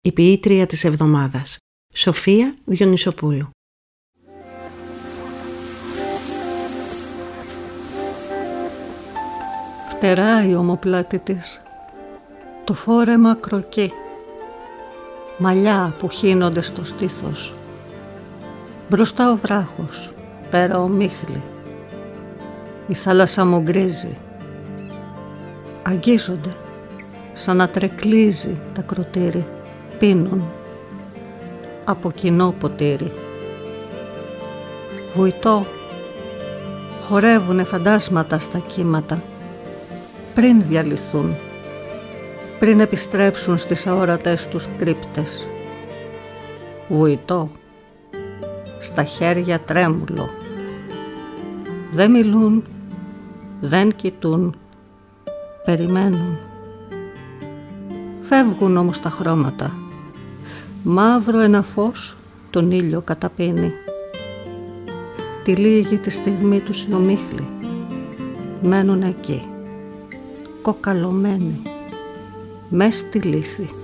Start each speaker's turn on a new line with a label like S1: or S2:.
S1: Η ποιήτρια της εβδομάδας, Σοφία Διονυσοπούλου.
S2: Φτερά η ομοπλάτη της, το φόρεμα κροκεί, μαλλιά που χύνονται στο στήθος. Μπροστά ο βράχος, πέρα ο μίχλη, η θάλασσα μου γκρίζει. Αγγίζονται, σαν να τρεκλίζει τα κροτήρι, πίνουν από κοινό ποτήρι. Βουητώ, χορεύουνε φαντάσματα στα κύματα, πριν διαλυθούν, πριν επιστρέψουν στις αόρατες τους κρύπτες. Βουητώ, στα χέρια τρέμουλο. Δεν μιλούν, δεν κοιτούν, περιμένουν. Φεύγουν όμως τα χρώματα. Μαύρο ένα φως τον ήλιο καταπίνει. Τυλίγει τη στιγμή τους οι ομίχλοι. Μένουν εκεί, κοκαλωμένοι, μες στη λύθη.